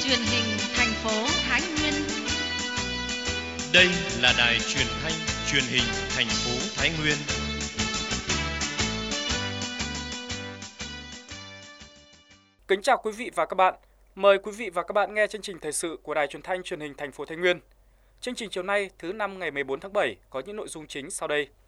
truyền hình thành phố Thái Nguyên. Đây là đài truyền thanh truyền hình thành phố Thái Nguyên. Kính chào quý vị và các bạn. Mời quý vị và các bạn nghe chương trình thời sự của đài truyền thanh truyền hình thành phố Thái Nguyên. Chương trình chiều nay thứ năm ngày 14 tháng 7 có những nội dung chính sau đây.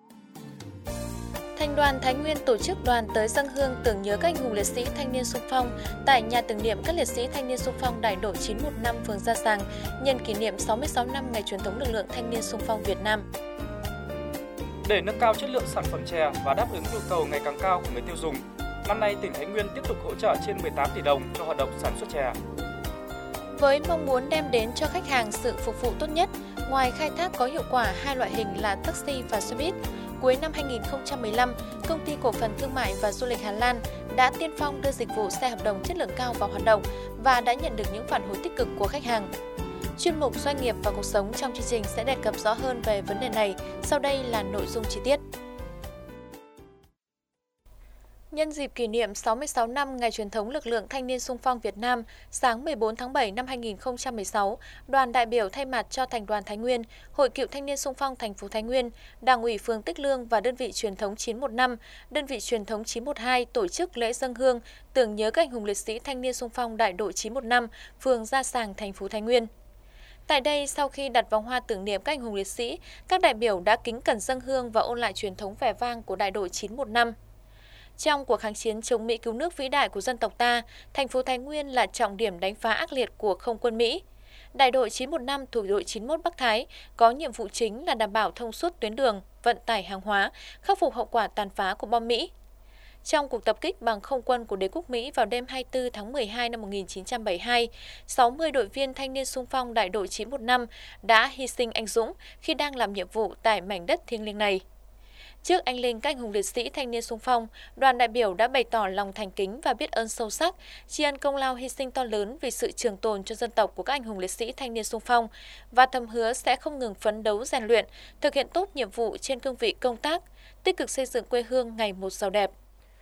Thành đoàn Thái Nguyên tổ chức đoàn tới dâng hương tưởng nhớ các anh hùng liệt sĩ thanh niên xung phong tại nhà tưởng niệm các liệt sĩ thanh niên xung phong đại đội 915 phường Gia Sàng nhân kỷ niệm 66 năm ngày truyền thống lực lượng thanh niên xung phong Việt Nam. Để nâng cao chất lượng sản phẩm chè và đáp ứng nhu cầu ngày càng cao của người tiêu dùng, năm nay tỉnh Thái Nguyên tiếp tục hỗ trợ trên 18 tỷ đồng cho hoạt động sản xuất chè. Với mong muốn đem đến cho khách hàng sự phục vụ tốt nhất, ngoài khai thác có hiệu quả hai loại hình là taxi và xe buýt, cuối năm 2015, Công ty Cổ phần Thương mại và Du lịch Hà Lan đã tiên phong đưa dịch vụ xe hợp đồng chất lượng cao vào hoạt động và đã nhận được những phản hồi tích cực của khách hàng. Chuyên mục Doanh nghiệp và cuộc sống trong chương trình sẽ đề cập rõ hơn về vấn đề này, sau đây là nội dung chi tiết. Nhân dịp kỷ niệm 66 năm ngày truyền thống lực lượng thanh niên xung phong Việt Nam, sáng 14 tháng 7 năm 2016, đoàn đại biểu thay mặt cho Thành đoàn Thái Nguyên, Hội Cựu Thanh niên xung phong thành phố Thái Nguyên, Đảng ủy phường Tích Lương và đơn vị truyền thống 915, đơn vị truyền thống 912 tổ chức lễ dâng hương tưởng nhớ các anh hùng liệt sĩ thanh niên xung phong đại đội 915, phường Gia Sàng, thành phố Thái Nguyên. Tại đây, sau khi đặt vòng hoa tưởng niệm các anh hùng liệt sĩ, các đại biểu đã kính cẩn dâng hương và ôn lại truyền thống vẻ vang của đại đội 915. Trong cuộc kháng chiến chống Mỹ cứu nước vĩ đại của dân tộc ta, thành phố Thái Nguyên là trọng điểm đánh phá ác liệt của không quân Mỹ. Đại đội 915 thuộc đội 91 Bắc Thái có nhiệm vụ chính là đảm bảo thông suốt tuyến đường, vận tải hàng hóa, khắc phục hậu quả tàn phá của bom Mỹ. Trong cuộc tập kích bằng không quân của đế quốc Mỹ vào đêm 24 tháng 12 năm 1972, 60 đội viên thanh niên xung phong đại đội 915 đã hy sinh anh dũng khi đang làm nhiệm vụ tại mảnh đất thiêng liêng này. Trước anh linh các anh hùng liệt sĩ thanh niên xung phong, đoàn đại biểu đã bày tỏ lòng thành kính và biết ơn sâu sắc, tri ân công lao hy sinh to lớn vì sự trường tồn cho dân tộc của các anh hùng liệt sĩ thanh niên xung phong và thầm hứa sẽ không ngừng phấn đấu rèn luyện, thực hiện tốt nhiệm vụ trên cương vị công tác, tích cực xây dựng quê hương ngày một giàu đẹp.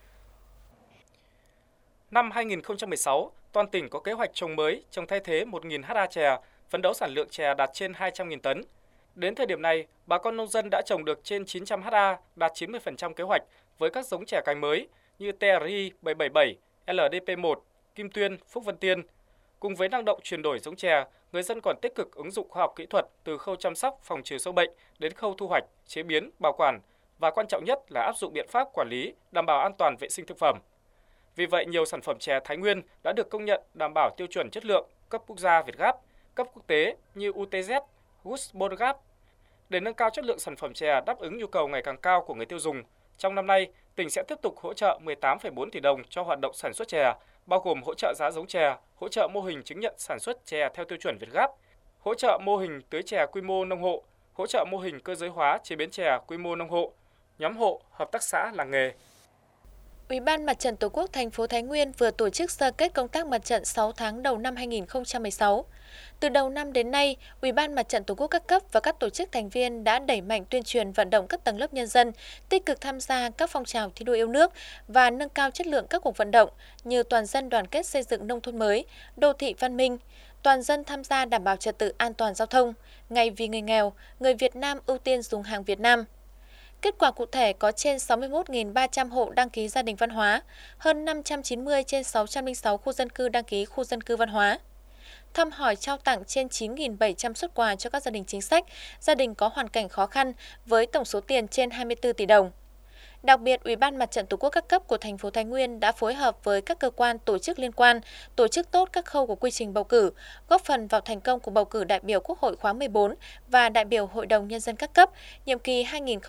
Năm 2016, toàn tỉnh có kế hoạch trồng mới, trồng thay thế 1.000 ha chè, phấn đấu sản lượng chè đạt trên 200.000 tấn. Đến thời điểm này, bà con nông dân đã trồng được trên 900 ha, đạt 90% kế hoạch với các giống chè cành mới như TRI 777, LDP1, Kim Tuyên, Phúc Vân Tiên. Cùng với năng động chuyển đổi giống chè, người dân còn tích cực ứng dụng khoa học kỹ thuật từ khâu chăm sóc, phòng trừ sâu bệnh đến khâu thu hoạch, chế biến, bảo quản và quan trọng nhất là áp dụng biện pháp quản lý đảm bảo an toàn vệ sinh thực phẩm. Vì vậy, nhiều sản phẩm chè Thái Nguyên đã được công nhận đảm bảo tiêu chuẩn chất lượng cấp quốc gia Việt Gap, cấp quốc tế như UTZ, Gap. Để nâng cao chất lượng sản phẩm chè đáp ứng nhu cầu ngày càng cao của người tiêu dùng, trong năm nay, tỉnh sẽ tiếp tục hỗ trợ 18,4 tỷ đồng cho hoạt động sản xuất chè, bao gồm hỗ trợ giá giống chè, hỗ trợ mô hình chứng nhận sản xuất chè theo tiêu chuẩn Việt Gap, hỗ trợ mô hình tưới chè quy mô nông hộ, hỗ trợ mô hình cơ giới hóa chế biến chè quy mô nông hộ, nhóm hộ, hợp tác xã làng nghề. Ủy ban Mặt trận Tổ quốc thành phố Thái Nguyên vừa tổ chức sơ kết công tác mặt trận 6 tháng đầu năm 2016. Từ đầu năm đến nay, Ủy ban Mặt trận Tổ quốc các cấp và các tổ chức thành viên đã đẩy mạnh tuyên truyền vận động các tầng lớp nhân dân tích cực tham gia các phong trào thi đua yêu nước và nâng cao chất lượng các cuộc vận động như toàn dân đoàn kết xây dựng nông thôn mới, đô thị văn minh, toàn dân tham gia đảm bảo trật tự an toàn giao thông, ngày vì người nghèo, người Việt Nam ưu tiên dùng hàng Việt Nam. Kết quả cụ thể có trên 61.300 hộ đăng ký gia đình văn hóa, hơn 590 trên 606 khu dân cư đăng ký khu dân cư văn hóa. Thăm hỏi trao tặng trên 9.700 suất quà cho các gia đình chính sách, gia đình có hoàn cảnh khó khăn với tổng số tiền trên 24 tỷ đồng. Đặc biệt, Ủy ban Mặt trận Tổ quốc các cấp của thành phố Thái Nguyên đã phối hợp với các cơ quan tổ chức liên quan, tổ chức tốt các khâu của quy trình bầu cử, góp phần vào thành công của bầu cử đại biểu Quốc hội khóa 14 và đại biểu Hội đồng Nhân dân các cấp, nhiệm kỳ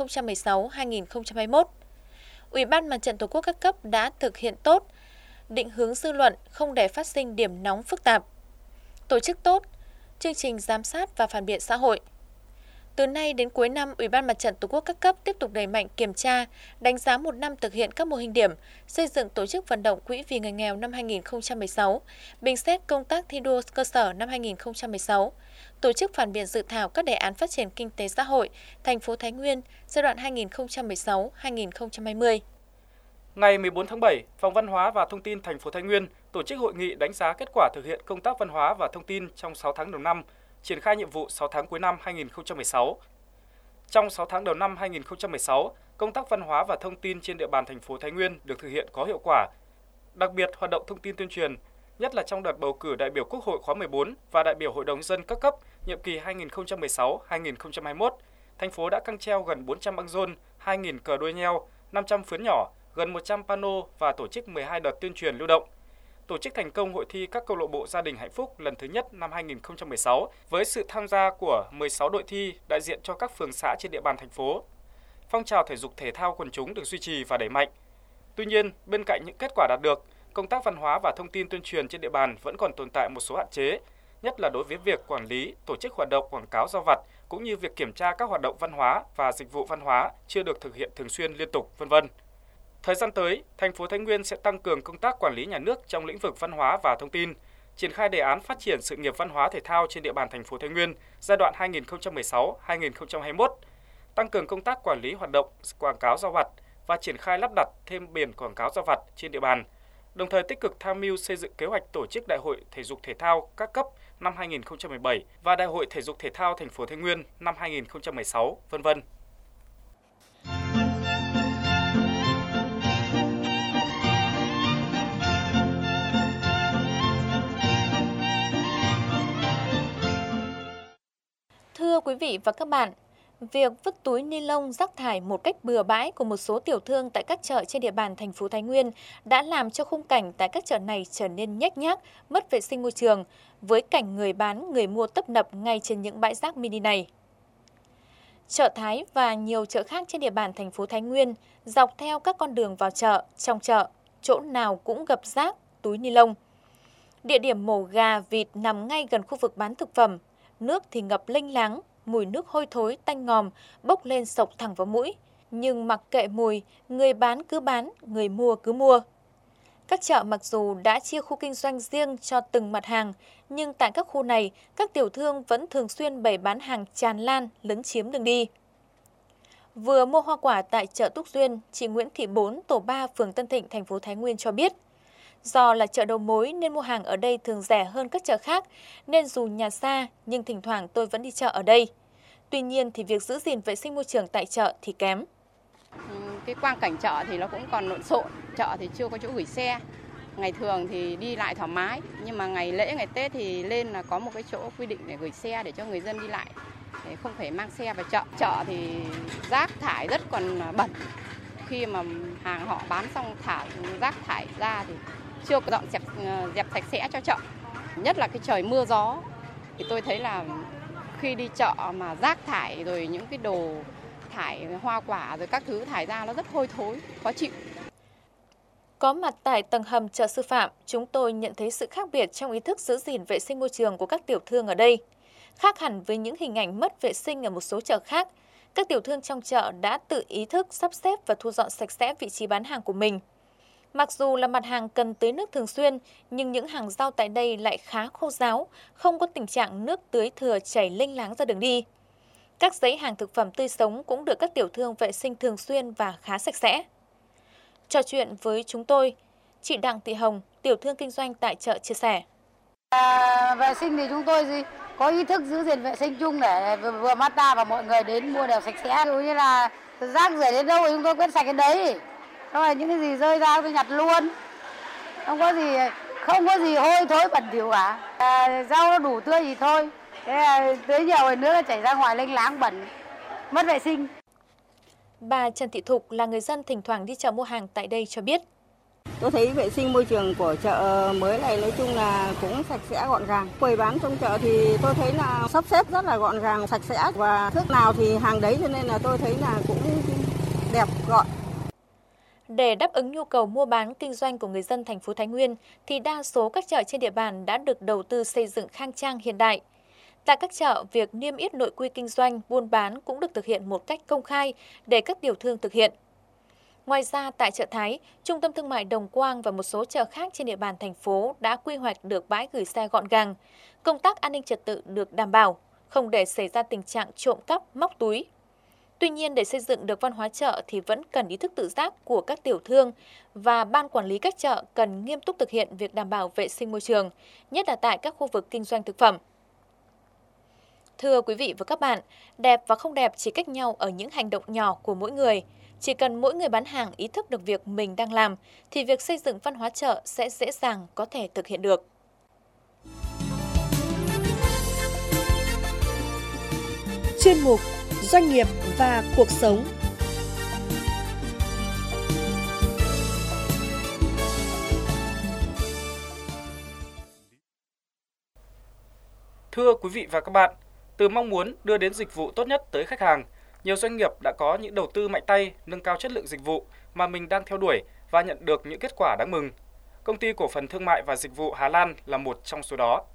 2016-2021. Ủy ban Mặt trận Tổ quốc các cấp đã thực hiện tốt, định hướng dư luận không để phát sinh điểm nóng phức tạp, tổ chức tốt chương trình giám sát và phản biện xã hội. Từ nay đến cuối năm, Ủy ban Mặt trận Tổ quốc các cấp tiếp tục đẩy mạnh kiểm tra, đánh giá một năm thực hiện các mô hình điểm, xây dựng tổ chức vận động quỹ vì người nghèo năm 2016, bình xét công tác thi đua cơ sở năm 2016, tổ chức phản biện dự thảo các đề án phát triển kinh tế xã hội thành phố Thái Nguyên giai đoạn 2016-2020. Ngày 14 tháng 7, Phòng Văn hóa và Thông tin thành phố Thái Nguyên tổ chức hội nghị đánh giá kết quả thực hiện công tác văn hóa và thông tin trong 6 tháng đầu năm, triển khai nhiệm vụ 6 tháng cuối năm 2016. Trong 6 tháng đầu năm 2016, công tác văn hóa và thông tin trên địa bàn thành phố Thái Nguyên được thực hiện có hiệu quả. Đặc biệt, hoạt động thông tin tuyên truyền, nhất là trong đợt bầu cử đại biểu Quốc hội khóa 14 và đại biểu Hội đồng nhân dân các cấp nhiệm kỳ 2016-2021, thành phố đã căng treo gần 400 băng rôn, 2.000 cờ đuôi nheo, 500 phướn nhỏ, gần 100 pano và tổ chức 12 đợt tuyên truyền lưu động. Tổ chức thành công hội thi các câu lạc bộ gia đình hạnh phúc lần thứ nhất năm 2016 với sự tham gia của 16 đội thi đại diện cho các phường xã trên địa bàn thành phố. Phong trào thể dục thể thao quần chúng được duy trì và đẩy mạnh. Tuy nhiên, bên cạnh những kết quả đạt được, công tác văn hóa và thông tin tuyên truyền trên địa bàn vẫn còn tồn tại một số hạn chế, nhất là đối với việc quản lý, tổ chức hoạt động quảng cáo rao vặt cũng như việc kiểm tra các hoạt động văn hóa và dịch vụ văn hóa chưa được thực hiện thường xuyên liên tục, v.v. Thời gian tới, thành phố Thái Nguyên sẽ tăng cường công tác quản lý nhà nước trong lĩnh vực văn hóa và thông tin, triển khai đề án phát triển sự nghiệp văn hóa thể thao trên địa bàn thành phố Thái Nguyên giai đoạn 2016-2021, tăng cường công tác quản lý hoạt động quảng cáo rao vặt và triển khai lắp đặt thêm biển quảng cáo rao vặt trên địa bàn. Đồng thời tích cực tham mưu xây dựng kế hoạch tổ chức Đại hội Thể dục Thể thao các cấp năm 2017 và Đại hội Thể dục Thể thao thành phố Thái Nguyên năm 2016, v.v. Thưa quý vị và các bạn, việc vứt túi ni lông rác thải một cách bừa bãi của một số tiểu thương tại các chợ trên địa bàn thành phố Thái Nguyên đã làm cho khung cảnh tại các chợ này trở nên nhếch nhác, mất vệ sinh môi trường, với cảnh người bán, người mua tấp nập ngay trên những bãi rác mini này. Chợ Thái và nhiều chợ khác trên địa bàn thành phố Thái Nguyên, dọc theo các con đường vào chợ, trong chợ, chỗ nào cũng gặp rác, túi ni lông. Địa điểm mổ gà, vịt nằm ngay gần khu vực bán thực phẩm, nước thì ngập lênh láng, mùi nước hôi thối, tanh ngòm, bốc lên xộc thẳng vào mũi. Nhưng mặc kệ mùi, người bán cứ bán, người mua cứ mua. Các chợ mặc dù đã chia khu kinh doanh riêng cho từng mặt hàng, nhưng tại các khu này, các tiểu thương vẫn thường xuyên bày bán hàng tràn lan, lấn chiếm đường đi. Vừa mua hoa quả tại chợ Túc Duyên, chị Nguyễn Thị Bốn, tổ 3, phường Tân Thịnh, thành phố Thái Nguyên cho biết, do là chợ đầu mối nên mua hàng ở đây thường rẻ hơn các chợ khác, nên dù nhà xa nhưng thỉnh thoảng tôi vẫn đi chợ ở đây. Tuy nhiên thì việc giữ gìn vệ sinh môi trường tại chợ thì kém. Cái quang cảnh chợ thì nó cũng còn lộn xộn, chợ thì chưa có chỗ gửi xe. Ngày thường thì đi lại thoải mái, nhưng mà ngày lễ, ngày Tết thì lên là có một cái chỗ quy định để gửi xe để cho người dân đi lại, để không phải mang xe vào chợ. Chợ thì rác thải rất còn bẩn. Khi mà hàng họ bán xong thả rác thải ra thì chưa có dọn dẹp sạch sẽ cho chợ. Nhất là cái trời mưa gió thì tôi thấy là khi đi chợ mà rác thải rồi những cái đồ thải hoa quả rồi các thứ thải ra nó rất hôi thối, khó chịu. Có mặt tại tầng hầm chợ Sư Phạm, chúng tôi nhận thấy sự khác biệt trong ý thức giữ gìn vệ sinh môi trường của các tiểu thương ở đây. Khác hẳn với những hình ảnh mất vệ sinh ở một số chợ khác, các tiểu thương trong chợ đã tự ý thức sắp xếp và thu dọn sạch sẽ vị trí bán hàng của mình. Mặc dù là mặt hàng cần tưới nước thường xuyên, nhưng những hàng rau tại đây lại khá khô ráo, không có tình trạng nước tưới thừa chảy lênh láng ra đường đi. Các giấy hàng thực phẩm tươi sống cũng được các tiểu thương vệ sinh thường xuyên và khá sạch sẽ. Trò chuyện với chúng tôi, chị Đặng Thị Hồng, tiểu thương kinh doanh tại chợ chia sẻ. Vệ sinh thì chúng tôi có ý thức giữ gìn vệ sinh chung để vừa mắt ta và mọi người đến mua đều sạch sẽ. Ví dụ như là rác rưởi đến đâu thì chúng tôi quét sạch đến đấy. Rồi những cái gì rơi ra tôi nhặt luôn. Không có gì hôi thối bẩn thỉu cả. Rau nó đủ tươi thì thôi. Tưới nhiều thì nước nó chảy ra ngoài lênh láng bẩn, mất vệ sinh. Bà Trần Thị Thục là người dân thỉnh thoảng đi chợ mua hàng tại đây cho biết. Tôi thấy vệ sinh môi trường của chợ mới này nói chung là cũng sạch sẽ gọn gàng. Quầy bán trong chợ thì tôi thấy là sắp xếp rất là gọn gàng, sạch sẽ và thước nào thì hàng đấy, cho nên là tôi thấy là cũng đẹp, gọn. Để đáp ứng nhu cầu mua bán kinh doanh của người dân thành phố Thái Nguyên thì đa số các chợ trên địa bàn đã được đầu tư xây dựng khang trang hiện đại. Tại các chợ, việc niêm yết nội quy kinh doanh, buôn bán cũng được thực hiện một cách công khai để các tiểu thương thực hiện. Ngoài ra, tại chợ Thái, Trung tâm Thương mại Đồng Quang và một số chợ khác trên địa bàn thành phố đã quy hoạch được bãi gửi xe gọn gàng. Công tác an ninh trật tự được đảm bảo, không để xảy ra tình trạng trộm cắp, móc túi. Tuy nhiên, để xây dựng được văn hóa chợ thì vẫn cần ý thức tự giác của các tiểu thương và ban quản lý các chợ cần nghiêm túc thực hiện việc đảm bảo vệ sinh môi trường, nhất là tại các khu vực kinh doanh thực phẩm. Thưa quý vị và các bạn, đẹp và không đẹp chỉ cách nhau ở những hành động nhỏ của mỗi người. Chỉ cần mỗi người bán hàng ý thức được việc mình đang làm, thì việc xây dựng văn hóa chợ sẽ dễ dàng có thể thực hiện được. Chuyên mục Doanh nghiệp và cuộc sống. Thưa quý vị và các bạn, từ mong muốn đưa đến dịch vụ tốt nhất tới khách hàng, nhiều doanh nghiệp đã có những đầu tư mạnh tay nâng cao chất lượng dịch vụ mà mình đang theo đuổi và nhận được những kết quả đáng mừng. Công ty cổ phần thương mại và dịch vụ Hà Lan là một trong số đó.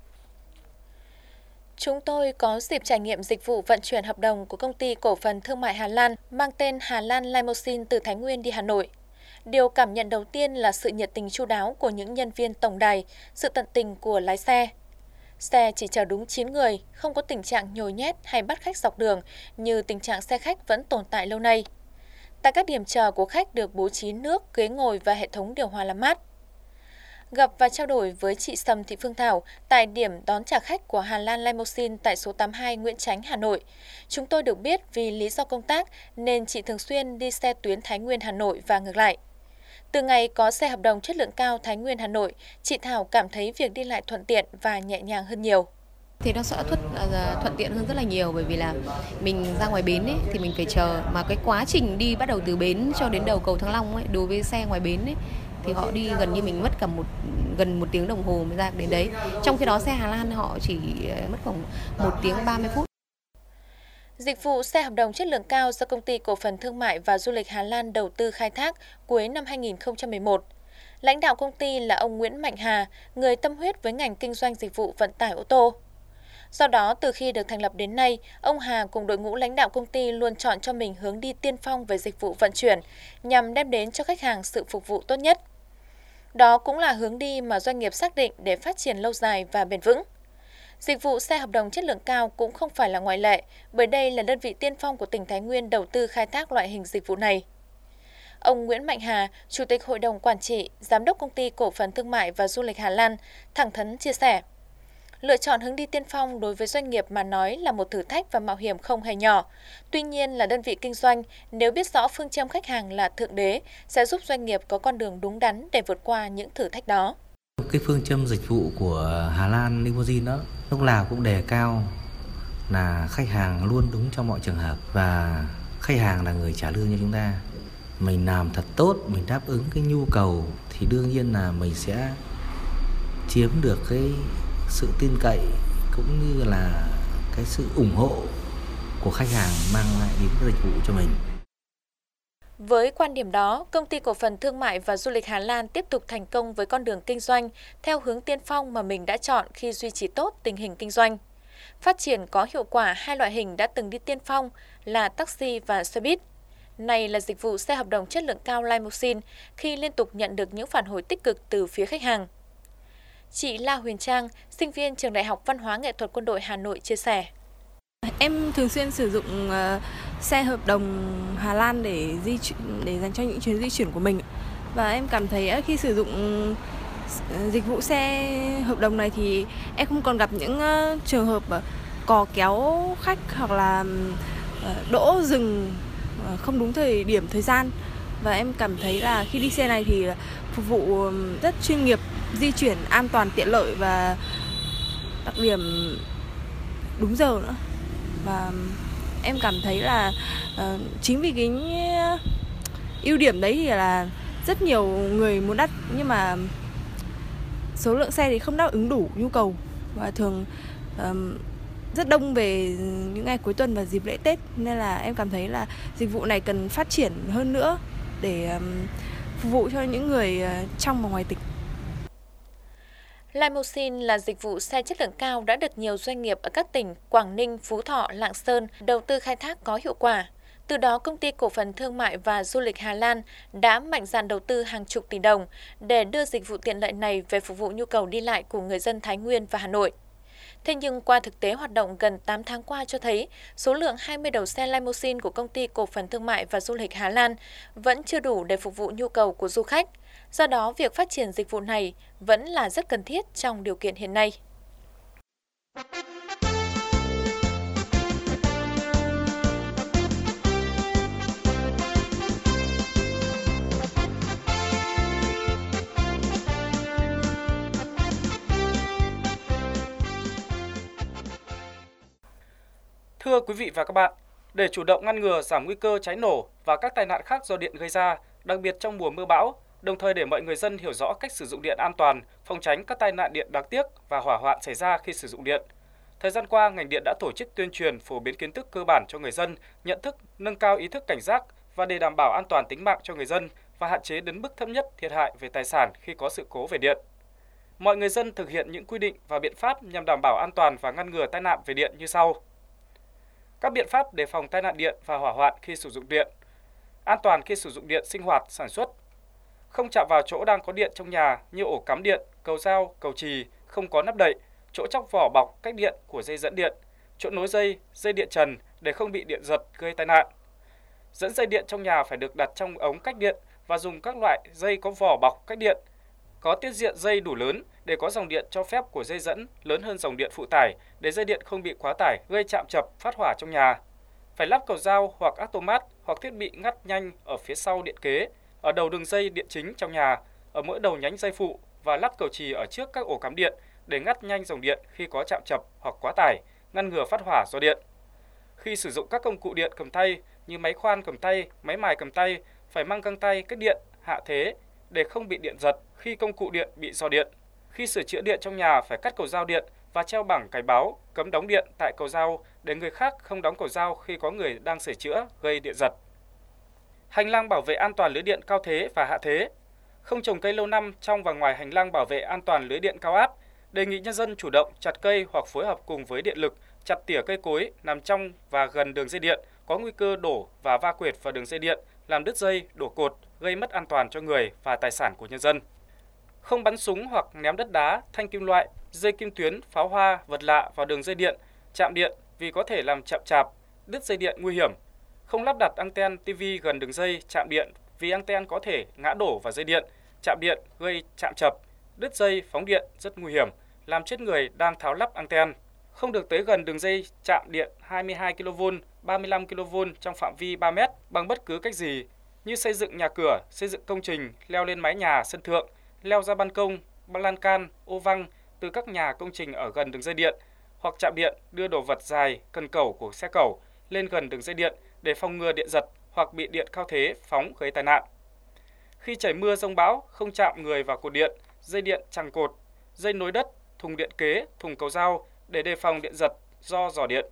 Chúng tôi có dịp trải nghiệm dịch vụ vận chuyển hợp đồng của công ty cổ phần thương mại Hà Lan mang tên Hà Lan Limousine từ Thái Nguyên đi Hà Nội. Điều cảm nhận đầu tiên là sự nhiệt tình chu đáo của những nhân viên tổng đài, sự tận tình của lái xe. Xe chỉ chở đúng 9 người, không có tình trạng nhồi nhét hay bắt khách dọc đường như tình trạng xe khách vẫn tồn tại lâu nay. Tại các điểm chờ của khách được bố trí nước, ghế ngồi và hệ thống điều hòa làm mát. Gặp và trao đổi với chị Sầm Thị Phương Thảo tại điểm đón trả khách của Hà Lan Limousine tại số 82 Nguyễn Chánh, Hà Nội. Chúng tôi được biết vì lý do công tác nên chị thường xuyên đi xe tuyến Thái Nguyên Hà Nội và ngược lại. Từ ngày có xe hợp đồng chất lượng cao Thái Nguyên Hà Nội, chị Thảo cảm thấy việc đi lại thuận tiện và nhẹ nhàng hơn nhiều. Thì nó sẽ thuận tiện hơn rất là nhiều, bởi vì là mình ra ngoài bến ấy, thì mình phải chờ, mà cái quá trình đi bắt đầu từ bến cho đến đầu cầu Thăng Long ấy, đối với xe ngoài bến ấy, thì họ đi gần như mình mất cả gần 1 tiếng đồng hồ mới ra đến đấy. Trong khi đó xe Hà Lan họ chỉ mất khoảng 1 tiếng 30 phút. Dịch vụ xe hợp đồng chất lượng cao do Công ty Cổ phần Thương mại và Du lịch Hà Lan đầu tư khai thác cuối năm 2011. Lãnh đạo công ty là ông Nguyễn Mạnh Hà, người tâm huyết với ngành kinh doanh dịch vụ vận tải ô tô. Do đó, từ khi được thành lập đến nay, ông Hà cùng đội ngũ lãnh đạo công ty luôn chọn cho mình hướng đi tiên phong về dịch vụ vận chuyển nhằm đem đến cho khách hàng sự phục vụ tốt nhất. Đó cũng là hướng đi mà doanh nghiệp xác định để phát triển lâu dài và bền vững. Dịch vụ xe hợp đồng chất lượng cao cũng không phải là ngoại lệ, bởi đây là đơn vị tiên phong của tỉnh Thái Nguyên đầu tư khai thác loại hình dịch vụ này. Ông Nguyễn Mạnh Hà, Chủ tịch Hội đồng Quản trị, Giám đốc Công ty Cổ phần Thương mại và Du lịch Hà Lan, thẳng thắn chia sẻ. Lựa chọn hướng đi tiên phong đối với doanh nghiệp mà nói là một thử thách và mạo hiểm không hề nhỏ. Tuy nhiên là đơn vị kinh doanh, nếu biết rõ phương châm khách hàng là thượng đế, sẽ giúp doanh nghiệp có con đường đúng đắn để vượt qua những thử thách đó. Cái phương châm dịch vụ của Hà Lan Limousine đó lúc nào cũng đề cao là khách hàng luôn đúng trong mọi trường hợp, và khách hàng là người trả lương cho chúng ta. Mình làm thật tốt, mình đáp ứng cái nhu cầu thì đương nhiên là mình sẽ chiếm được cái sự tin cậy cũng như là cái sự ủng hộ của khách hàng mang lại đến dịch vụ cho mình. Với quan điểm đó, Công ty Cổ phần Thương mại và Du lịch Hà Lan tiếp tục thành công với con đường kinh doanh theo hướng tiên phong mà mình đã chọn khi duy trì tốt tình hình kinh doanh. Phát triển có hiệu quả hai loại hình đã từng đi tiên phong là taxi và xe buýt. Này là dịch vụ xe hợp đồng chất lượng cao Limousine khi liên tục nhận được những phản hồi tích cực từ phía khách hàng. Chị La Huyền Trang, sinh viên Trường Đại học Văn hóa Nghệ thuật Quân đội Hà Nội chia sẻ. Em thường xuyên sử dụng xe hợp đồng Hà Lan để dành cho những chuyến di chuyển của mình. Và em cảm thấy khi sử dụng dịch vụ xe hợp đồng này thì em không còn gặp những trường hợp cò kéo khách hoặc là đỗ dừng không đúng thời điểm thời gian. Và em cảm thấy là khi đi xe này thì phục vụ rất chuyên nghiệp, di chuyển an toàn tiện lợi và đặc điểm đúng giờ nữa. Và em cảm thấy là chính vì cái ưu điểm đấy thì là rất nhiều người muốn đắt, nhưng mà số lượng xe thì không đáp ứng đủ nhu cầu và thường rất đông về những ngày cuối tuần và dịp lễ Tết, nên là em cảm thấy là dịch vụ này cần phát triển hơn nữa để phục vụ cho những người trong và ngoài tỉnh. Limousine là dịch vụ xe chất lượng cao đã được nhiều doanh nghiệp ở các tỉnh Quảng Ninh, Phú Thọ, Lạng Sơn đầu tư khai thác có hiệu quả. Từ đó, Công ty Cổ phần Thương mại và Du lịch Hà Lan đã mạnh dạn đầu tư hàng chục tỷ đồng để đưa dịch vụ tiện lợi này về phục vụ nhu cầu đi lại của người dân Thái Nguyên và Hà Nội. Thế nhưng qua thực tế hoạt động gần 8 tháng qua cho thấy, số lượng 20 đầu xe limousine của Công ty Cổ phần Thương mại và Du lịch Hà Lan vẫn chưa đủ để phục vụ nhu cầu của du khách. Do đó, việc phát triển dịch vụ này vẫn là rất cần thiết trong điều kiện hiện nay. Thưa quý vị và các bạn, để chủ động ngăn ngừa giảm nguy cơ cháy nổ và các tai nạn khác do điện gây ra, đặc biệt trong mùa mưa bão, đồng thời để mọi người dân hiểu rõ cách sử dụng điện an toàn, phòng tránh các tai nạn điện đáng tiếc và hỏa hoạn xảy ra khi sử dụng điện. Thời gian qua, ngành điện đã tổ chức tuyên truyền phổ biến kiến thức cơ bản cho người dân, nhận thức, nâng cao ý thức cảnh giác và để đảm bảo an toàn tính mạng cho người dân và hạn chế đến mức thấp nhất thiệt hại về tài sản khi có sự cố về điện. Mọi người dân thực hiện những quy định và biện pháp nhằm đảm bảo an toàn và ngăn ngừa tai nạn về điện như sau. Các biện pháp đề phòng tai nạn điện và hỏa hoạn khi sử dụng điện. An toàn khi sử dụng điện sinh hoạt, sản xuất. Không chạm vào chỗ đang có điện trong nhà như ổ cắm điện, cầu dao, cầu chì, không có nắp đậy, chỗ chóc vỏ bọc cách điện của dây dẫn điện, chỗ nối dây, dây điện trần để không bị điện giật gây tai nạn. Dẫn dây điện trong nhà phải được đặt trong ống cách điện và dùng các loại dây có vỏ bọc cách điện. Có tiết diện dây đủ lớn để có dòng điện cho phép của dây dẫn lớn hơn dòng điện phụ tải để dây điện không bị quá tải gây chạm chập phát hỏa trong nhà. Phải lắp cầu dao hoặc automat hoặc thiết bị ngắt nhanh ở phía sau điện kế, ở đầu đường dây điện chính trong nhà, ở mỗi đầu nhánh dây phụ và lắp cầu chì ở trước các ổ cắm điện để ngắt nhanh dòng điện khi có chạm chập hoặc quá tải, ngăn ngừa phát hỏa do điện. Khi sử dụng các công cụ điện cầm tay như máy khoan cầm tay, máy mài cầm tay, phải mang găng tay cách điện, hạ thế để không bị điện giật khi công cụ điện bị rò điện. Khi sửa chữa điện trong nhà phải cắt cầu dao điện và treo bảng cảnh báo cấm đóng điện tại cầu dao để người khác không đóng cầu dao khi có người đang sửa chữa gây điện giật. Hành lang bảo vệ an toàn lưới điện cao thế và hạ thế. Không trồng cây lâu năm trong và ngoài hành lang bảo vệ an toàn lưới điện cao áp. Đề nghị nhân dân chủ động chặt cây hoặc phối hợp cùng với điện lực chặt tỉa cây cối nằm trong và gần đường dây điện có nguy cơ đổ và va quệt vào đường dây điện, làm đứt dây, đổ cột, gây mất an toàn cho người và tài sản của nhân dân. Không bắn súng hoặc ném đất đá, thanh kim loại, dây kim tuyến, pháo hoa, vật lạ vào đường dây điện, trạm điện vì có thể làm chậm chạp, đứt dây điện nguy hiểm. Không lắp đặt anten TV gần đường dây, trạm điện vì anten có thể ngã đổ vào dây điện, trạm điện gây chạm chập, đứt dây, phóng điện rất nguy hiểm, làm chết người đang tháo lắp anten. Không được tới gần đường dây trạm điện 22 kV, 35 kV trong phạm vi 3 mét bằng bất cứ cách gì, như xây dựng nhà cửa, xây dựng công trình, leo lên mái nhà, sân thượng, leo ra ban công, lan can, ô văng từ các nhà công trình ở gần đường dây điện, hoặc trạm điện đưa đồ vật dài, cần cẩu của xe cẩu lên gần đường dây điện để phòng ngừa điện giật hoặc bị điện cao thế phóng gây tai nạn. Khi trời mưa giông bão, không chạm người vào cột điện, dây điện chằng cột, dây nối đất, thùng điện kế, thùng cầu dao để đề phòng điện giật do rò điện.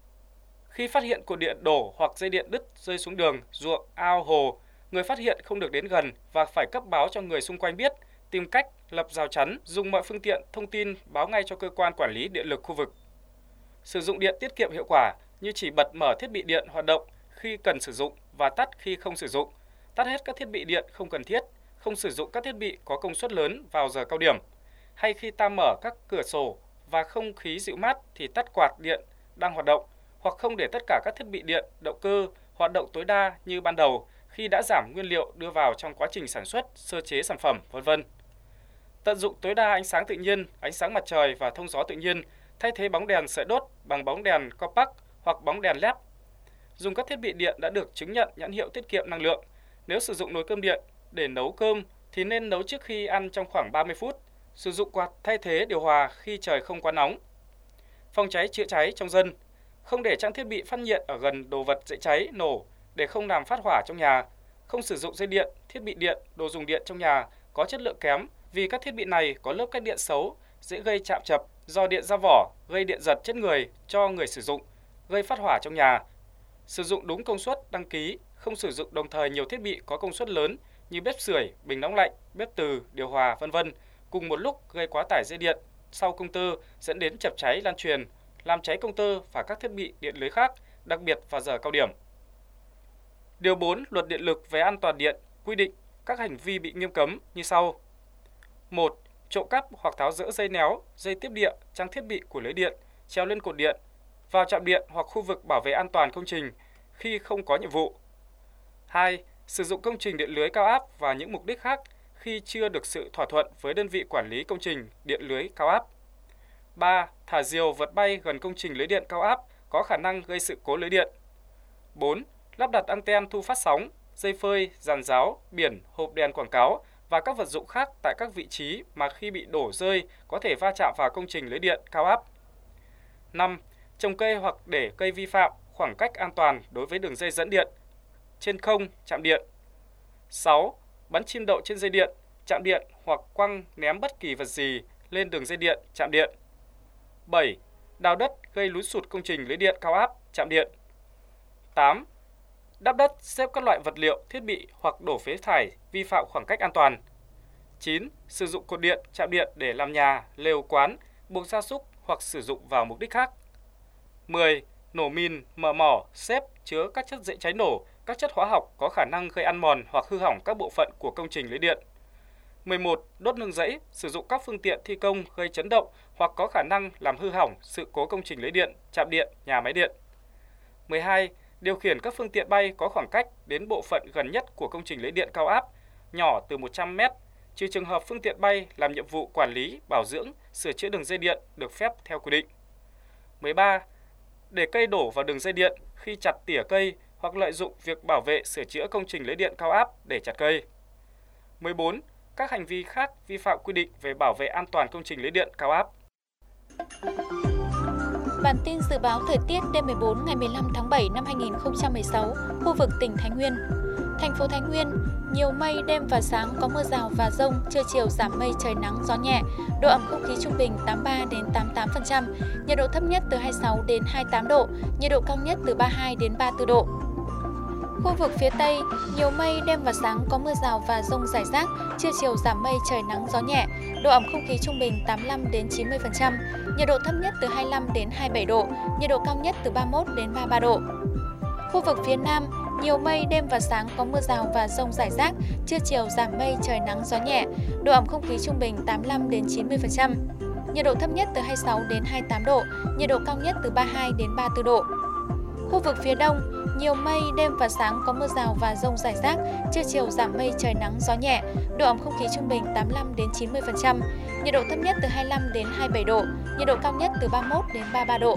Khi phát hiện cột điện đổ hoặc dây điện đứt rơi xuống đường, ruộng, ao, hồ, người phát hiện không được đến gần và phải cấp báo cho người xung quanh biết, tìm cách lập rào chắn, dùng mọi phương tiện thông tin báo ngay cho cơ quan quản lý điện lực khu vực. Sử dụng điện tiết kiệm hiệu quả như chỉ bật mở thiết bị điện hoạt động khi cần sử dụng và tắt khi không sử dụng, tắt hết các thiết bị điện không cần thiết, không sử dụng các thiết bị có công suất lớn vào giờ cao điểm, hay khi ta mở các cửa sổ và không khí dịu mát thì tắt quạt điện đang hoạt động, hoặc không để tất cả các thiết bị điện, động cơ hoạt động tối đa như ban đầu khi đã giảm nguyên liệu đưa vào trong quá trình sản xuất, sơ chế sản phẩm, v.v. Tận dụng tối đa ánh sáng tự nhiên, ánh sáng mặt trời và thông gió tự nhiên, thay thế bóng đèn sợi đốt bằng bóng đèn compact hoặc bóng đèn LED. Dùng các thiết bị điện đã được chứng nhận nhãn hiệu tiết kiệm năng lượng. Nếu sử dụng nồi cơm điện để nấu cơm thì nên nấu trước khi ăn trong khoảng 30 phút. Sử dụng quạt thay thế điều hòa khi trời không quá nóng. Phòng cháy chữa cháy trong dân. Không để trang thiết bị phát nhiệt ở gần đồ vật dễ cháy, nổ để không làm phát hỏa trong nhà. Không sử dụng dây điện, thiết bị điện, đồ dùng điện trong nhà có chất lượng kém vì các thiết bị này có lớp cách điện xấu, dễ gây chạm chập, do điện ra vỏ, gây điện giật chết người cho người sử dụng, gây phát hỏa trong nhà. Sử dụng đúng công suất đăng ký, không sử dụng đồng thời nhiều thiết bị có công suất lớn như bếp sưởi, bình nóng lạnh, bếp từ, điều hòa, v.v. cùng một lúc gây quá tải dây điện sau công tơ dẫn đến chập cháy lan truyền, làm cháy công tơ và các thiết bị điện lưới khác, đặc biệt vào giờ cao điểm. Điều 4 Luật Điện lực về an toàn điện quy định các hành vi bị nghiêm cấm như sau. 1. trộm cắp hoặc tháo dỡ dây néo, dây tiếp địa, trang thiết bị của lưới điện, treo lên cột điện, vào trạm điện hoặc khu vực bảo vệ an toàn công trình khi không có nhiệm vụ. 2. Sử dụng công trình điện lưới cao áp và những mục đích khác khi chưa được sự thỏa thuận với đơn vị quản lý công trình điện lưới cao áp. 3. Thả diều vượt bay gần công trình lưới điện cao áp có khả năng gây sự cố lưới điện. 4. Lắp đặt anten thu phát sóng, dây phơi, giàn giáo, biển, hộp đèn quảng cáo và các vật dụng khác tại các vị trí mà khi bị đổ rơi có thể va chạm vào công trình lưới điện cao áp. 5. Trồng cây hoặc để cây vi phạm khoảng cách an toàn đối với đường dây dẫn điện, trên không, trạm điện. 6. Bắn chim đậu trên dây điện, trạm điện hoặc quăng ném bất kỳ vật gì lên đường dây điện, trạm điện. 7. Đào đất gây lún sụt công trình lưới điện cao áp, trạm điện. 8. Đắp đất xếp các loại vật liệu, thiết bị hoặc đổ phế thải vi phạm khoảng cách an toàn. 9. Sử dụng cột điện, trạm điện để làm nhà, lều quán, buộc gia súc hoặc sử dụng vào mục đích khác. 10. Nổ mìn, mở mỏ, xếp chứa các chất dễ cháy nổ, các chất hóa học có khả năng gây ăn mòn hoặc hư hỏng các bộ phận của công trình lưới điện. 11. Đốt nương rẫy, sử dụng các phương tiện thi công gây chấn động hoặc có khả năng làm hư hỏng sự cố công trình lưới điện, trạm điện, nhà máy điện. 12. Điều khiển các phương tiện bay có khoảng cách đến bộ phận gần nhất của công trình lưới điện cao áp, nhỏ từ 100 m, trừ trường hợp phương tiện bay làm nhiệm vụ quản lý, bảo dưỡng, sửa chữa đường dây điện được phép theo quy định. 13. Để cây đổ vào đường dây điện khi chặt tỉa cây hoặc lợi dụng việc bảo vệ sửa chữa công trình lưới điện cao áp để chặt cây. 14. Các hành vi khác vi phạm quy định về bảo vệ an toàn công trình lưới điện cao áp. Bản tin dự báo thời tiết đêm 14 ngày 15 tháng 7 năm 2016, khu vực tỉnh Thái Nguyên. Thành phố Thái Nguyên, nhiều mây, đêm và sáng có mưa rào và dông, trưa chiều giảm mây, trời nắng, gió nhẹ. Độ ẩm không khí trung bình 83 đến 88%, nhiệt độ thấp nhất từ 26 đến 28 độ, nhiệt độ cao nhất từ 32 đến 34 độ. Khu vực phía Tây, nhiều mây, đêm và sáng có mưa rào và dông rải rác, trưa chiều giảm mây, trời nắng, gió nhẹ, độ ẩm không khí trung bình 85 đến 90%, nhiệt độ thấp nhất từ 25 đến 27 độ, nhiệt độ cao nhất từ 31 đến 33 độ. Khu vực phía Nam, nhiều mây, đêm và sáng có mưa rào và dông rải rác, trưa chiều giảm mây, trời nắng, gió nhẹ, độ ẩm không khí trung bình 85 đến 90%, nhiệt độ thấp nhất từ 26 đến 28 độ, nhiệt độ cao nhất từ 32 đến 34 độ. Khu vực phía Đông, nhiều mây, đêm và sáng có mưa rào và dông rải rác, trưa chiều giảm mây, trời nắng, gió nhẹ, độ ẩm không khí trung bình 85 đến 90%, nhiệt độ thấp nhất từ 25 đến 27 độ, nhiệt độ cao nhất từ 31 đến 33 độ.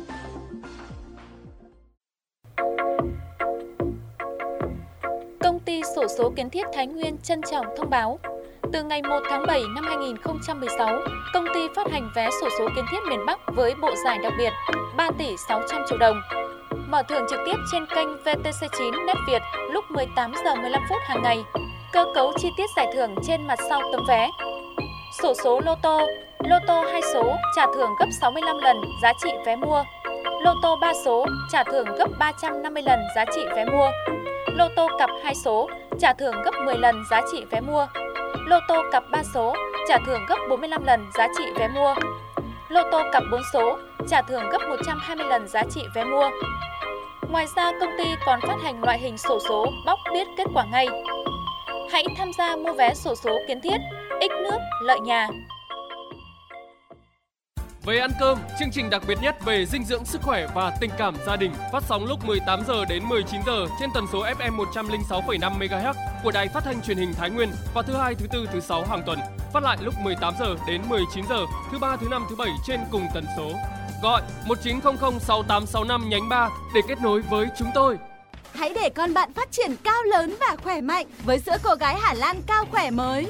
Công ty xổ số kiến thiết Thái Nguyên trân trọng thông báo, từ ngày 1 tháng 7 năm 2016, công ty phát hành vé xổ số kiến thiết miền Bắc với bộ giải đặc biệt 3 tỷ 600 triệu đồng. Mở thưởng trực tiếp trên kênh VTC9 Net Việt lúc 18 giờ 15 phút hàng ngày. Cơ cấu chi tiết giải thưởng trên mặt sau tấm vé. Xổ số lô tô 2 số trả thưởng gấp 65 lần giá trị vé mua. Lô tô 3 số trả thưởng gấp 350 lần giá trị vé mua. Lô tô cặp 2 số trả thưởng gấp 10 lần giá trị vé mua. Lô tô cặp 3 số trả thưởng gấp 45 lần giá trị vé mua. Lô tô cặp 4 số trả thưởng gấp 120 lần giá trị vé mua. Ngoài ra, công ty còn phát hành loại hình xổ số bóc biết kết quả ngay. Hãy tham gia mua vé xổ số kiến thiết, ích nước, lợi nhà. Về ăn cơm, chương trình đặc biệt nhất về dinh dưỡng, sức khỏe và tình cảm gia đình phát sóng lúc 18 giờ đến 19 giờ trên tần số FM 106,5 MHz của Đài Phát thanh Truyền hình Thái Nguyên vào thứ Hai, thứ Tư, thứ Sáu hàng tuần. Phát lại lúc 18 giờ đến 19 giờ thứ Ba, thứ Năm, thứ Bảy trên cùng tần số. Gọi 1900 6865 nhánh 3 để kết nối với chúng tôi. Hãy để con bạn phát triển cao lớn và khỏe mạnh với sữa cô gái Hà Lan cao khỏe mới.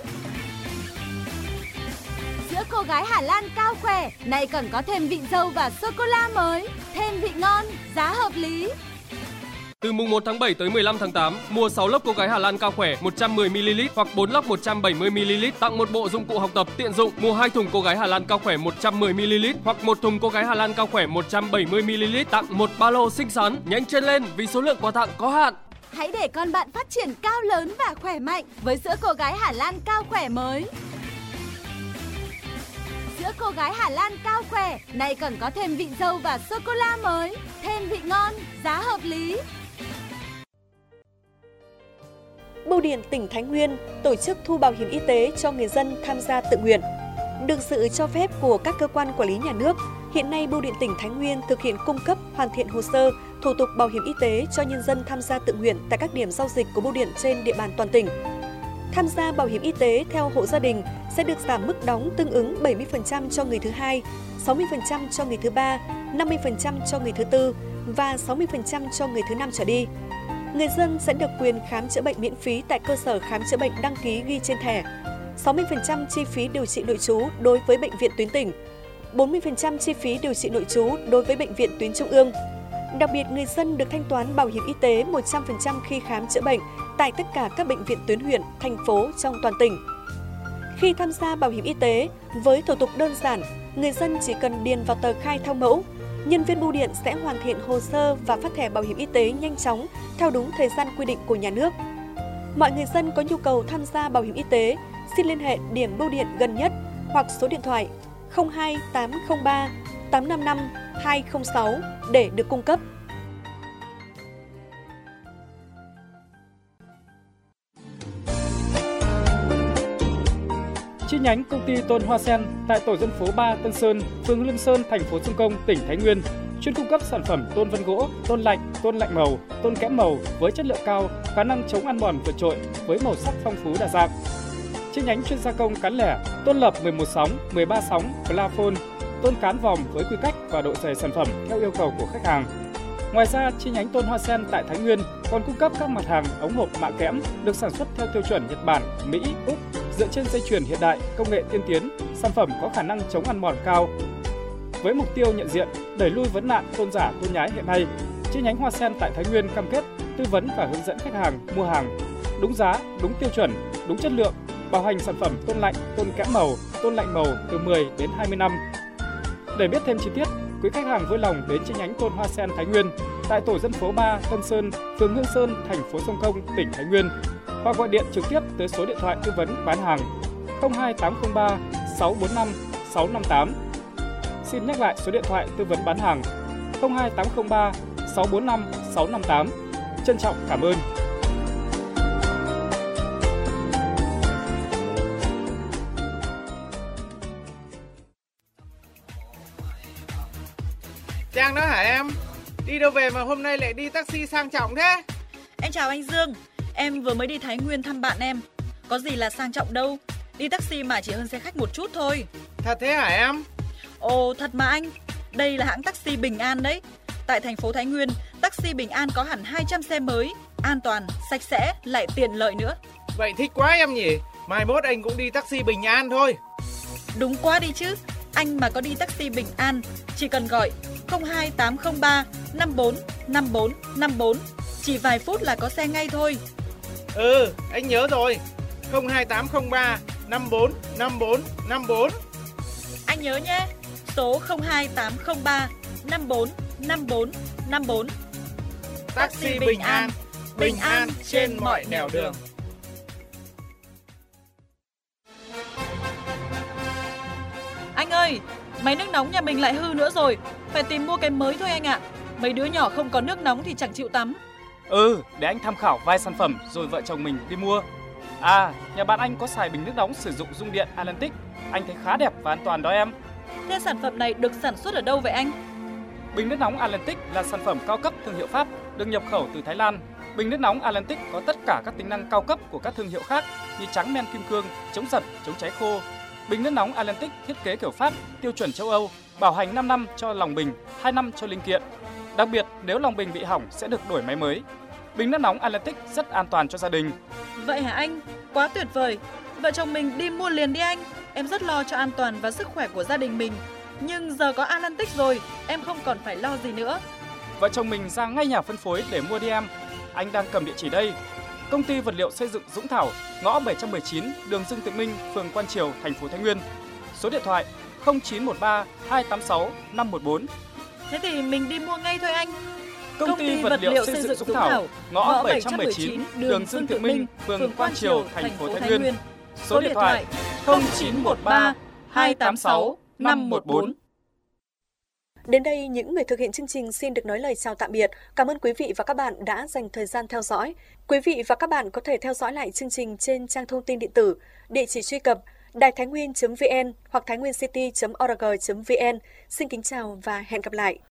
Sữa cô gái Hà Lan cao khỏe này còn có thêm vị dâu và sô-cô-la mới, thêm vị ngon, giá hợp lý. Từ mùng 1 tháng 7 tới 15 tháng 8, mua 6 lốc cô gái Hà Lan cao khỏe 110ml hoặc 4 lốc 170ml tặng một bộ dụng cụ học tập tiện dụng. Mua 2 thùng cô gái Hà Lan cao khỏe 110ml hoặc 1 thùng cô gái Hà Lan cao khỏe 170ml tặng một ba lô xinh xắn. Nhanh chân lên vì số lượng quà tặng có hạn. Hãy để con bạn phát triển cao lớn và khỏe mạnh với sữa cô gái Hà Lan cao khỏe mới. Sữa cô gái Hà Lan cao khỏe này còn có thêm vị dâu và sô-cô-la mới, thêm vị ngon, giá hợp lý. Bưu điện tỉnh Thái Nguyên tổ chức thu bảo hiểm y tế cho người dân tham gia tự nguyện. Được sự cho phép của các cơ quan quản lý nhà nước, hiện nay Bưu điện tỉnh Thái Nguyên thực hiện cung cấp, hoàn thiện hồ sơ, thủ tục bảo hiểm y tế cho nhân dân tham gia tự nguyện tại các điểm giao dịch của Bưu điện trên địa bàn toàn tỉnh. Tham gia bảo hiểm y tế theo hộ gia đình sẽ được giảm mức đóng tương ứng 70% cho người thứ hai, 60% cho người thứ ba, 50% cho người thứ tư và 60% cho người thứ năm trở đi. Người dân sẽ được quyền khám chữa bệnh miễn phí tại cơ sở khám chữa bệnh đăng ký ghi trên thẻ, 60% chi phí điều trị nội trú đối với bệnh viện tuyến tỉnh, 40% chi phí điều trị nội trú đối với bệnh viện tuyến trung ương. Đặc biệt, người dân được thanh toán bảo hiểm y tế 100% khi khám chữa bệnh tại tất cả các bệnh viện tuyến huyện, thành phố trong toàn tỉnh. Khi tham gia bảo hiểm y tế, với thủ tục đơn giản, người dân chỉ cần điền vào tờ khai theo mẫu. Nhân viên bưu điện sẽ hoàn thiện hồ sơ và phát thẻ bảo hiểm y tế nhanh chóng theo đúng thời gian quy định của nhà nước. Mọi người dân có nhu cầu tham gia bảo hiểm y tế, xin liên hệ điểm bưu điện gần nhất hoặc số điện thoại 02803 855 206 để được cung cấp. Chi nhánh công ty Tôn Hoa Sen tại tổ dân phố 3 Tân Sơn, phường Lương Sơn, thành phố Sông Công, tỉnh Thái Nguyên chuyên cung cấp sản phẩm tôn vân gỗ, tôn lạnh màu, tôn kẽm màu với chất lượng cao, khả năng chống ăn mòn vượt trội với màu sắc phong phú đa dạng. Chi nhánh chuyên gia công cán lẻ, tôn lập 11 sóng, 13 sóng, plafon, tôn cán vòng với quy cách và độ dày sản phẩm theo yêu cầu của khách hàng. Ngoài ra, chi nhánh Tôn Hoa Sen tại Thái Nguyên còn cung cấp các mặt hàng ống hộp mạ kẽm được sản xuất theo tiêu chuẩn Nhật Bản, Mỹ, Úc, dựa trên dây chuyền hiện đại, công nghệ tiên tiến, sản phẩm có khả năng chống ăn mòn cao. Với mục tiêu nhận diện, đẩy lui vấn nạn tôn giả tôn nhái hiện nay, chi nhánh Hoa Sen tại Thái Nguyên cam kết tư vấn và hướng dẫn khách hàng mua hàng đúng giá, đúng tiêu chuẩn, đúng chất lượng, bảo hành sản phẩm tôn lạnh, tôn kẽm màu, tôn lạnh màu từ 10 đến 20 năm. Để biết thêm chi tiết, quý khách hàng vui lòng đến chi nhánh Tôn Hoa Sen Thái Nguyên tại tổ dân phố 3 Tân Sơn, phường Hương Sơn, thành phố Sông Công, tỉnh Thái Nguyên hoặc gọi điện trực tiếp tới số điện thoại tư vấn bán hàng 02803 645 658. Xin nhắc lại số điện thoại tư vấn bán hàng 02803 645 658. Trân trọng cảm ơn. Trang đó hả em? Đi đâu về mà hôm nay lại đi taxi sang trọng thế? Em chào anh Dương, em vừa mới đi Thái Nguyên thăm bạn em. Có gì là sang trọng đâu, đi taxi mà chỉ hơn xe khách một chút thôi. Thật thế hả em? Ồ, thật mà anh. Đây là hãng taxi Bình An đấy. Tại thành phố Thái Nguyên, taxi Bình An có hẳn 200 xe mới, an toàn, sạch sẽ, lại tiện lợi nữa. Vậy thích quá em nhỉ? Mai mốt anh cũng đi taxi Bình An thôi. Đúng quá đi chứ. Anh mà có đi taxi Bình An, chỉ cần gọi 02803 54 54 54. Chỉ vài phút là có xe ngay thôi. Ừ, anh nhớ rồi. 02803 54 54 54. Anh nhớ nhé. Số 02803 54 54 54. Taxi Bình An, bình an trên mọi nẻo đường. Anh ơi, máy nước nóng nhà mình lại hư nữa rồi. Phải tìm mua cái mới thôi anh ạ. Mấy đứa nhỏ không có nước nóng thì chẳng chịu tắm. Để anh tham khảo vài sản phẩm rồi vợ chồng mình đi mua. À, nhà bạn anh có xài bình nước nóng sử dụng dung điện Atlantic. Anh thấy khá đẹp và an toàn đó em. Thế sản phẩm này được sản xuất ở đâu vậy anh? Bình nước nóng Atlantic là sản phẩm cao cấp thương hiệu Pháp, được nhập khẩu từ Thái Lan. Bình nước nóng Atlantic có tất cả các tính năng cao cấp của các thương hiệu khác như trắng men kim cương, chống giật, chống cháy khô. Bình nước nóng Atlantic thiết kế kiểu Pháp, tiêu chuẩn châu Âu, bảo hành 5 năm cho lòng bình, 2 năm cho linh kiện. Đặc biệt, nếu lòng bình bị hỏng sẽ được đổi máy mới. Bình nước nóng Atlantic rất an toàn cho gia đình. Vậy hả anh? Quá tuyệt vời. Vợ chồng mình đi mua liền đi anh. Em rất lo cho an toàn và sức khỏe của gia đình mình. Nhưng giờ có Atlantic rồi, em không còn phải lo gì nữa. Vợ chồng mình ra ngay nhà phân phối để mua đi em. Anh đang cầm địa chỉ đây. Công ty vật liệu xây dựng Dũng Thảo, ngõ 719, đường Dương Tự Minh, phường Quan Triều, thành phố Thái Nguyên. Số điện thoại 0913 286 514. Thế thì mình đi mua ngay thôi anh. Công ty vật liệu xây dựng Dũng Thảo, ngõ 719, đường Dương Tự Minh, phường Quan Triều, thành phố Thái Nguyên. Số điện thoại 0913 286 514. Đến đây, những người thực hiện chương trình xin được nói lời chào tạm biệt. Cảm ơn quý vị và các bạn đã dành thời gian theo dõi. Quý vị và các bạn có thể theo dõi lại chương trình trên trang thông tin điện tử, địa chỉ truy cập Đài Thái Nguyên.vn hoặc thainguincity.org.vn. Xin kính chào và hẹn gặp lại!